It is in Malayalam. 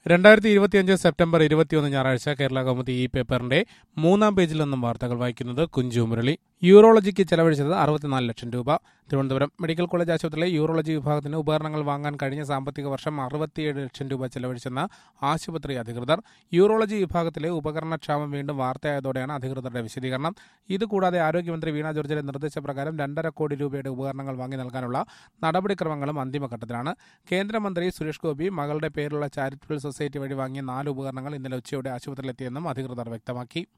2025 സെപ്റ്റംബർ 21 ഞായറാഴ്ച കേരള കൗമുദി ഈ പേപ്പറിന്റെ 3-ാം പേജിൽ നിന്നും വാർത്തകൾ വായിക്കുന്നത് കുഞ്ചു മുരളി. യൂറോളജിക്ക് ചെലവഴിച്ചത് 64 ലക്ഷം രൂപ. തിരുവനന്തപുരം മെഡിക്കൽ കോളേജ് ആശുപത്രിയിലെ യൂറോളജി വിഭാഗത്തിന് ഉപകരണങ്ങൾ വാങ്ങാൻ കഴിഞ്ഞ സാമ്പത്തിക വർഷം 67 ലക്ഷം രൂപ ചെലവഴിച്ചെന്ന് ആശുപത്രി അധികൃതർ. യൂറോളജി വിഭാഗത്തിലെ ഉപകരണക്ഷാമം വീണ്ടും വാർത്തയായതോടെയാണ് അധികൃതരുടെ വിശദീകരണം. ഇതുകൂടാതെ ആരോഗ്യമന്ത്രി വീണ ജോർജിന്റെ നിർദ്ദേശപ്രകാരം 2.5 കോടി രൂപയുടെ ഉപകരണങ്ങൾ വാങ്ങി നൽകാനുള്ള നടപടിക്രമങ്ങളും അന്തിമഘട്ടത്തിലാണ്. കേന്ദ്രമന്ത്രി സുരേഷ് ഗോപി മകളുടെ പേരിലുള്ള ചാരിറ്റബിൾ സൊസൈറ്റി വഴി വാങ്ങിയ 4 ഉപകരണങ്ങൾ ഇന്നലെ ഉച്ചയോടെ ആശുപത്രിയിലെത്തിയെന്നും അധികൃതർ വ്യക്തമാക്കി.